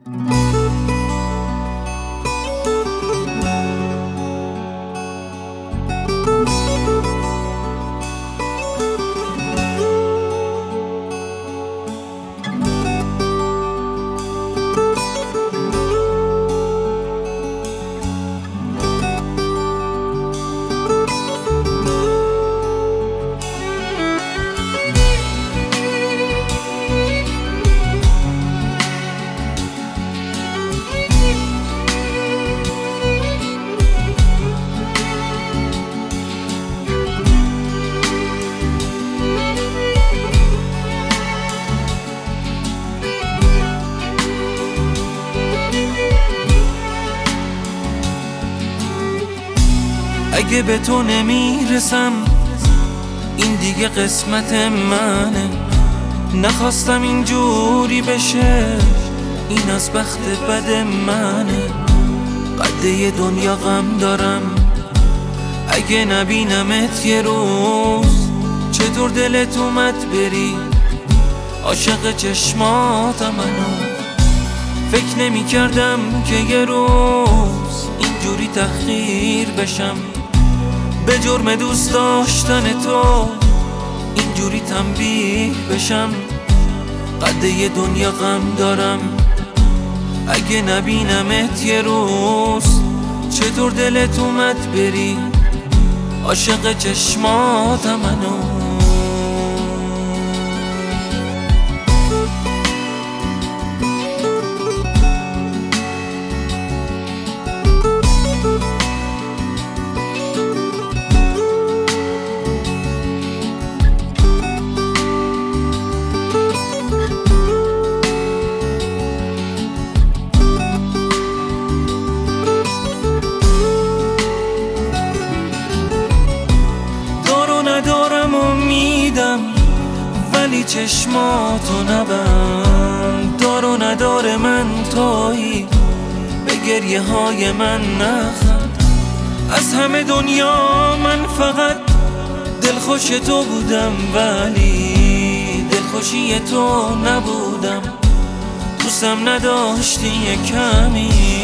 اگه به تو نمیرسم این دیگه قسمت منه، نخواستم اینجوری بشه، این از بخت بد منه. قده دنیا غم دارم اگه نبینمت یه روز، چطور دلت اومد بری عاشق چشماتم. منو فکر نمی کردم که یه روز اینجوری تحقیر بشم، به جرم دوست داشتن تو اینجوری تنبیه بشم. قده دنیا غم دارم اگه نبینمت یه روز، چطور دلت اومد بری عاشق چشماتم. منو ندارم امیدم ولی چشماتو نبند، دار و نداره من تویی، به گریه های من نخند. از همه دنیا من فقط دلخوش تو بودم ولی دلخوشی تو نبودم، دوستم نداشتی یه کمی.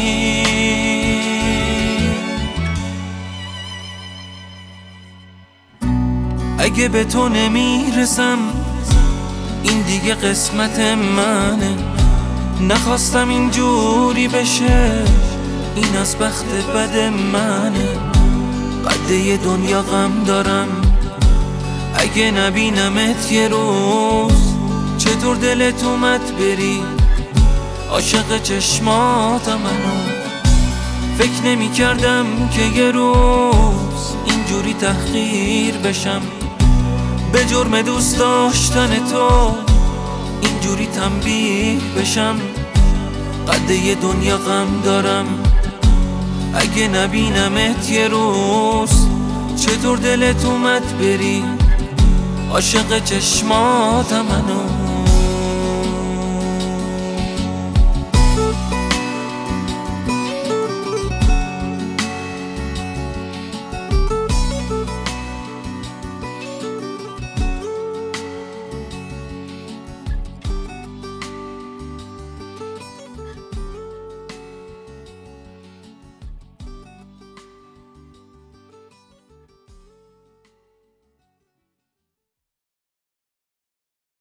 اگه به تو نمیرسم این دیگه قسمت منه، نخواستم اینجوری بشه، این از بخت بد منه. قده دنیا غم دارم اگه نبینمت یه روز، چطور دلت اومد بری عاشق چشماتم. منو فکر نمی کردم که یه روز اینجوری تحقیر بشم، به جرم دوست داشتن تو اینجوری تنبیه بشم. قده دنیا غم دارم اگه نبینمت یه روز، چطور دلت اومد بری عاشق چشماتم. منو